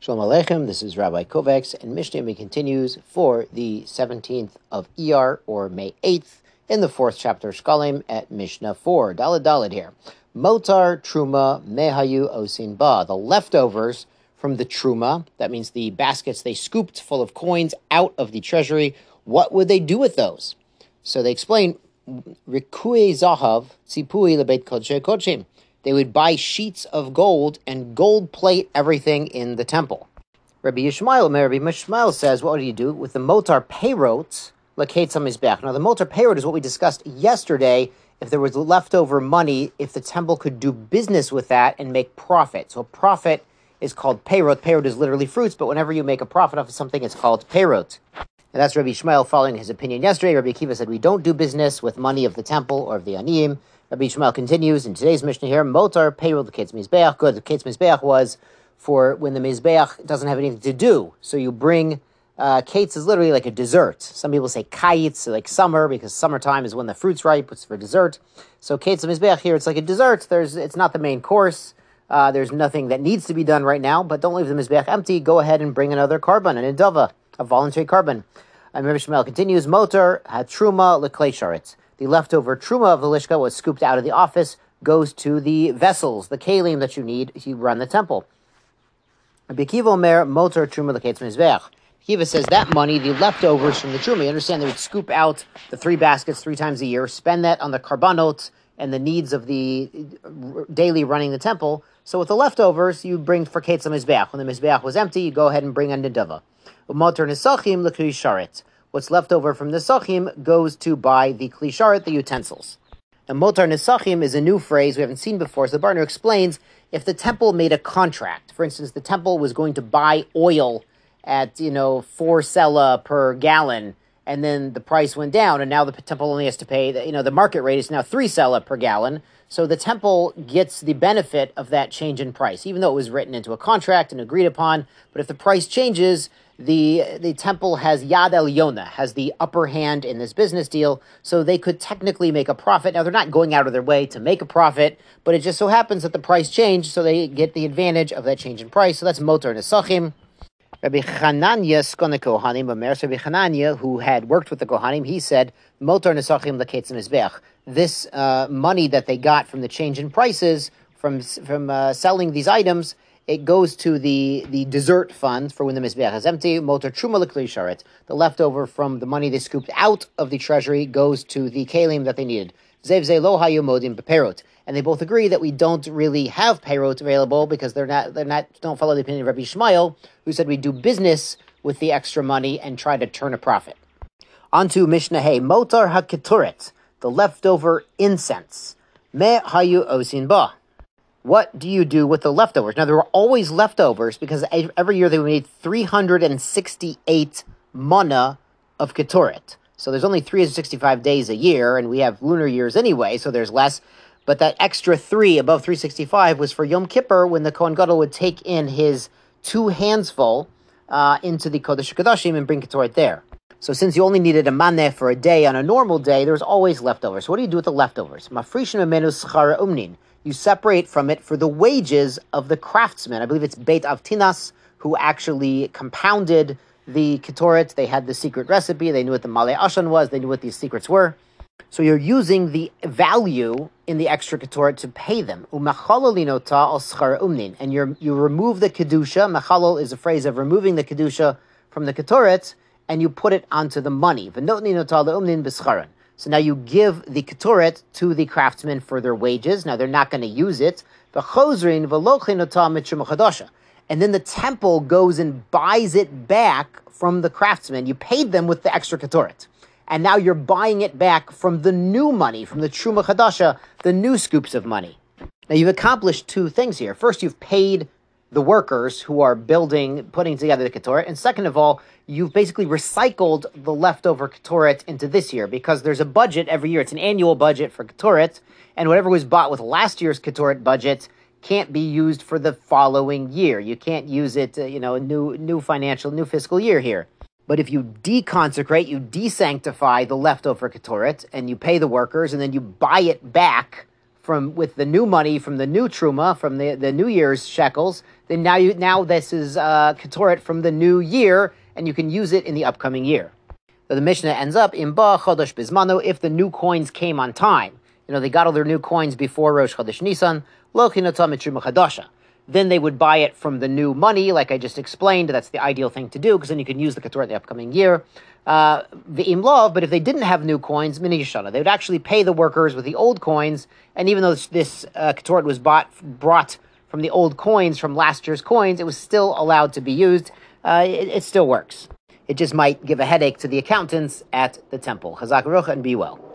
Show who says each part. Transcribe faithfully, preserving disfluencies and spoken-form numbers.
Speaker 1: Shalom Aleichem, this is Rabbi Kovacs, and Mishnah continues for the seventeenth of Iyar, or May eighth, in the fourth chapter of Shkalim at Mishnah four. Daled Daled here. Motar Truma Mehayu Osin Ba. The leftovers from the Truma, that means the baskets they scooped full of coins out of the treasury, what would they do with those? So they explain, Rikui Zahav Tzipui Lebeit Kodshe Kodshim. They would buy sheets of gold and gold plate everything in the temple. Rabbi Yishmael, Rabbi Yishmael says, what do you do with the motar peirot, l'ketz hamizbeach? Now, the motar peirot is what we discussed yesterday. If there was leftover money, if the temple could do business with that and make profit. So profit is called peirot. Peirot is literally fruits, but whenever you make a profit off of something, it's called peirot. And that's Rabbi Yishmael following his opinion yesterday. Rabbi Akiva said, we don't do business with money of the temple or of the aniyim. Rabbi Yishmael continues in today's Mishnah here, motar peirot l'ketz mizbeach. Good, the ketz mizbeach was for when the mizbeach doesn't have anything to do. So you bring, uh, ketz is literally like a dessert. Some people say kayitz, like summer, because summertime is when the fruit's ripe, it's for dessert. So ketz mizbeach here, it's like a dessert. There's, it's not the main course. Uh, there's nothing that needs to be done right now, but don't leave the mizbeach empty. Go ahead and bring another carbon, an idava, a voluntary carbon. And Rabbi Yishmael continues, motar hatruma l'klei sharetz. The leftover truma of the lishka was scooped out of the office, goes to the vessels, the kalim that you need to run the temple. Rabbi Akiva omer motar truma l'ketz mizbeach. Akiva says that money, the leftovers from the truma, you understand they would scoop out the three baskets three times a year, spend that on the karbanot and the needs of the daily running the temple. So with the leftovers, you bring for ketz mizbeach. When the mizbeach was empty, you go ahead and bring a nedava. Motar nisachim l'kli sharet. What's left over from the nisachim goes to buy the kli sharet, the utensils. And motar nisachim is a new phrase we haven't seen before. So the Barner explains, if the temple made a contract, for instance, the temple was going to buy oil at, you know, four sela per gallon, and then the price went down, and now the temple only has to pay, the, you know, the market rate is now three sela per gallon. So the temple gets the benefit of that change in price, even though it was written into a contract and agreed upon. But if the price changes, the the temple has yad elyona, has the upper hand in this business deal, so they could technically make a profit. Now, they're not going out of their way to make a profit, but it just so happens that the price changed, so they get the advantage of that change in price. So that's motar nesachim. Rabbi Chananya skone kohanim, Rabbi Chananya, who had worked with the kohanim, he said, motar nesachim l'ketz mizbeach. This uh, money that they got from the change in prices, from from uh, selling these items, it goes to the, the dessert fund for when the mizbeach is empty. Motar truma l'kli sharet. The leftover from the money they scooped out of the treasury goes to the kalim that they needed. Zev ze lo hayu modim beperot. And they both agree that we don't really have peirot available because they're not they're not don't follow the opinion of Rabbi Yishmael, who said we do business with the extra money and try to turn a profit. On to Mishnah Hey, motar haketoret, the leftover incense. Me hayu osin ba. What do you do with the leftovers? Now, there were always leftovers because every year they made three hundred sixty-eight mana of Ketoret. So there's only three hundred sixty-five days a year, and we have lunar years anyway, so there's less. But that extra three above three hundred sixty-five was for Yom Kippur, when the Kohen Gadol would take in his two hands full uh, into the Kodesh HaKodashim and bring Ketoret there. So since you only needed a maneh for a day on a normal day, there was always leftovers. So what do you do with the leftovers? Mafrishin memenu schara umnin. You separate from it for the wages of the craftsmen. I believe it's Beit Avtinas who actually compounded the Ketoret. They had the secret recipe. They knew what the Malei Ashan was. They knew what these secrets were. So you're using the value in the extra Ketoret to pay them. Umachalolin al schar umnin. And you you remove the Kedusha. Machalol is a phrase of removing the Kedusha from the Ketoret, and you put it onto the money. V'notnin ota le'umnin b'scharan. So now you give the ketoret to the craftsmen for their wages. Now they're not going to use it. And then the temple goes and buys it back from the craftsmen. You paid them with the extra ketoret. And now you're buying it back from the new money, from the Truma Chadasha, the new scoops of money. Now you've accomplished two things here. First, you've paid the workers who are building, putting together the Ketoret. And second of all, you've basically recycled the leftover Ketoret into this year, because there's a budget every year. It's an annual budget for Ketoret, and whatever was bought with last year's Ketoret budget can't be used for the following year. You can't use it, uh, you know, a new, new financial, new fiscal year here. But if you deconsecrate, you desanctify the leftover Ketoret, and you pay the workers, and then you buy it back from with the new money from the new truma, from the, the New Year's shekels, then now you now this is uh, Ketoret from the new year, and you can use it in the upcoming year. So the Mishnah ends up in Ba Chodesh Bizmano, if the new coins came on time. You know, they got all their new coins before Rosh Chodesh Nisan, Lo Chinata Mitruma Chadasha. Then they would buy it from the new money, like I just explained. That's the ideal thing to do, because then you can use the Ketoret the upcoming year. Uh, the Imlov, but if they didn't have new coins, Mini Yishana, they would actually pay the workers with the old coins, and even though this, this uh, Ketoret was bought, brought from the old coins, from last year's coins, it was still allowed to be used. Uh, it, it still works. It just might give a headache to the accountants at the temple. Chazak Baruch and be well.